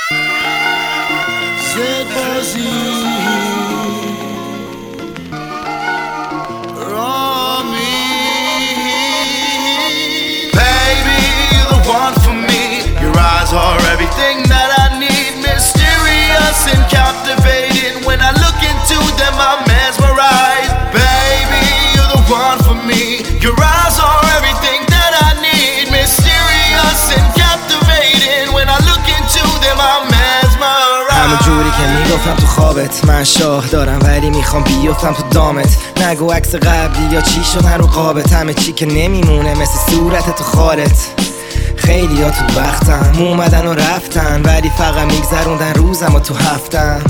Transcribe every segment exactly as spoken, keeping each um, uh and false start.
Are everything that I need, mysterious and captivating. When I look into them, I'm mesmerized. Baby, you're the one for me. Your eyes are everything that I need, mysterious and captivating. When I look into them, I'm mesmerized. همون جوری که میگفتم تو خوابت، من شاه دارم ولی میخوام بیفتم تو دامت. نگو عکس قبلی یا چی شدن رو قابت، همه چی که نمیمونه مثل صورت تو خالت. خیلی ها تو وقتم اومدن و رفتن، ولی فقط میگذروندن روزم و تو هفتم.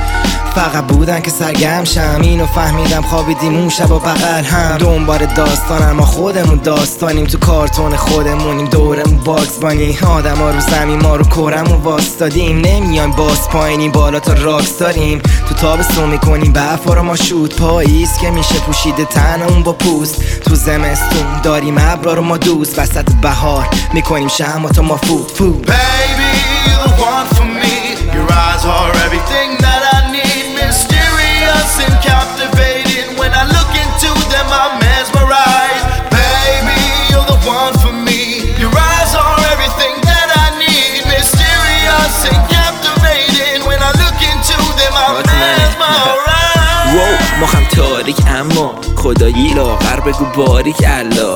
فقط بودن که سرگرم شم، اینو فهمیدم خوابیدیم اون شب و بغل هم. دنبال داستانم ما خودمون داستانیم، تو کارتون خودمونیم دورمون باکس بانی. آدم ها رو زمین ما رو کرمون واستادیم، نمیایم باز پایینیم بالا تا راکس داریم. تو تابستون میکنیم برفا رو ما شود، پاییز که میشه پوشیده تنمون با پوست. تو زمستون داریم ابرا رو ما دوست، وسط بهار میکنیم شمع تا ما فود فود. Baby, you're the one for me. Your eyes are everything that I need, mysterious and captivating. When I look into them, I'm mesmerized. Baby, you're the one for me. Your eyes are everything that I need, mysterious and captivating. When I look into them, I'm mesmerized. wow, ما هم تاریک اما خدایی لاغر بگو باریک الله.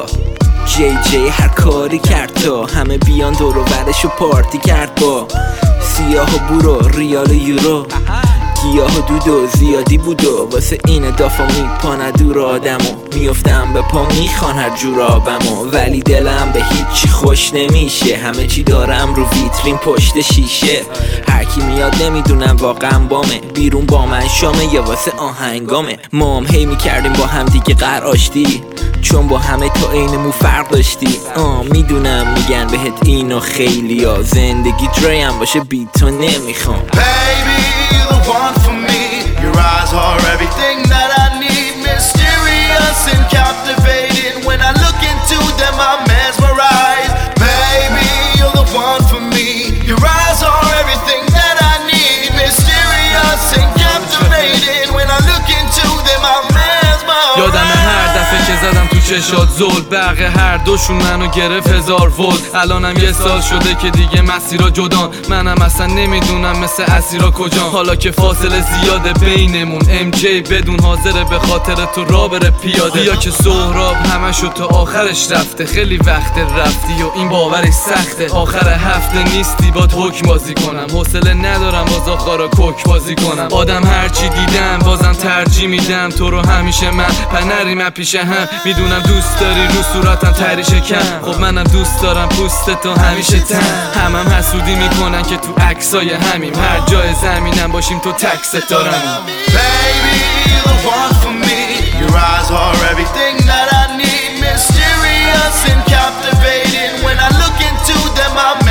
جی جی هر کاری کرد تا همه بیان دور و برشو پارتی کرد با سیاه و برو ریال و یورو. گیاه و دود و زیادی بود و واسه این دافا میپانه دور آدمو. میفتم به پا میخوان هر جور آبمو، ولی دلم به هیچی خوش نمیشه. همه چی دارم رو ویترین پشت شیشه. هرکی میاد نمیدونم واقعا بامه، بیرون با من شامه یا واسه آهنگامه. ما هم هی میکردیم با هم دیگه قرار آشتی، چون با همه تا اینمون فرق داشتی. آه میدونم میگن بهت اینو خیلی ها، زندگی دریم باشه بی تو نمیخوام. Baby, you're the one for me. Your eyes are everything that I need, mysterious and captivating. When I look into them, I'm mesmerized. Baby, you're the one for me. Your eyes are everything that I need, mysterious and captivating. When I look into them, I'm mesmerized. یادم هر دفعه که زدم تو چشات زل، برق هر دوشون منو گرفت هزار ولت. الانم یه سال شده که دیگه مسیرا جدان، منم اصلا نمیدونم مثل اسیرا کجان. حالا که فاصله زیاده بینمون، ام جی بدون حاضره به خاطر تو را بره پیاده. یا که سهراب همشو تا آخرش رفته، خیلی وقت رفتی و این باورش سخته. آخر هفته نیستی باد حکم بازی کنم، حوصله ندارم باز آخارا کوک بازی کنم. آدم هرچی دیدم بازم ترجیح میدم تو رو همیشه. من پنریم پیشه هم میدونم دوست داری رو صورتم تری شکم. خب منم دوست دارم پوست تو همیشه تن. همم هم حسودی میکنن که تو عکسای همیم، هر جای زمینم باشیم تو تک ستارم. Baby, you're the one for me. Your eyes are everything that I need, mysterious and captivating. When I look into them, I'm